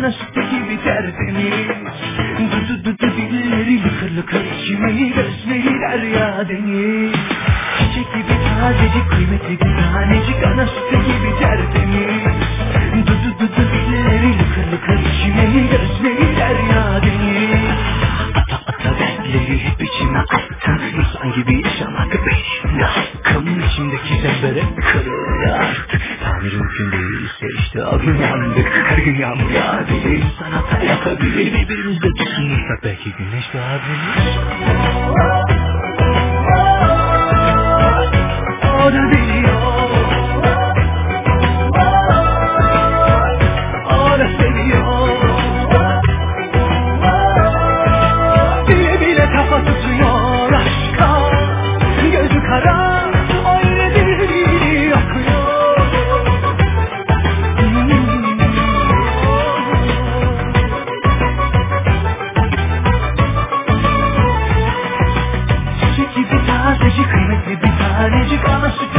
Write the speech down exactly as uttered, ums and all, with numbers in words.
ana sütü gibi tertemiz. Dudu dudu dilleri lıkır lıkır içimi, gözleri derya deniz. Çiçek gibi tazecik, kıymetli bir tanecik, ana sütü gibi tertemiz. Dudu dudu dilleri lıkır lıkır içimi, gözleri derya deniz. Ata ata dertleri hep içime attın, insan gibi yaşamak benim de hakkım. İçimdeki zembere kırıldı artık, tamir mümkün değilse işte o gün yandık. Her gün yağmur yağabilir, sanata yakabilir, birbirimizde tutunursak belki güneş doğabilir. O da biliyor, o da seviyor. Bile bile kafa tutuyor aşka, gözü kara, öyle deli akıyor. Çiçek gibi tazecik, kıymetli bir tanecik, ana sütü